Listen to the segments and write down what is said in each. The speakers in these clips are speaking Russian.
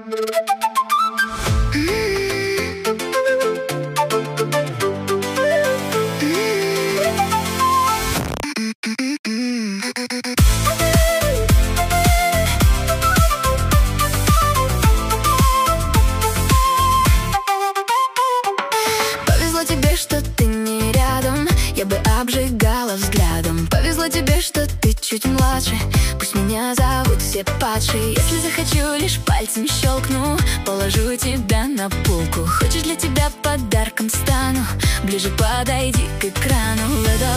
Повезло тебе, что ты не рядом, я бы обжигала взглядом. Повезло тебе, что ты чуть младше, пусть меня зовут все падшие. Если захочу, лишь пальцем щелкну, положу тебя на полку. Хочешь, для тебя подарком стану, ближе подойди к экрану.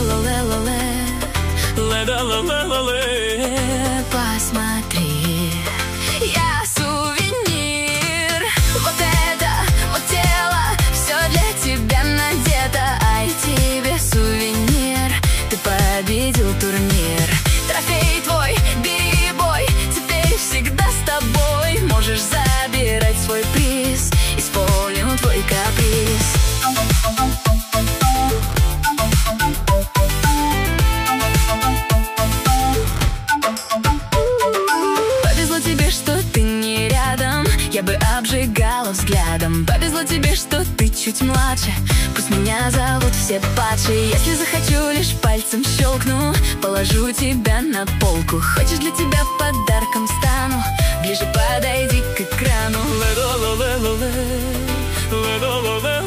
Посмотри, я сувенир. Вот это, вот тело, все для тебя надето. Ай, тебе сувенир, ты победил турнир. Трофей твой, бери бой, теперь всегда с тобой. Можешь забирать свой приз, исполню твой каприз. Повезло тебе, что ты не рядом, я бы обжигала взглядом. Повезло тебе, что ты чуть младше, пусть меня зовут все падшие. Если захочу, лишь пальцем щелкну, положу тебя на полку. Хочешь, для тебя подарком стану, ближе подойди к экрану.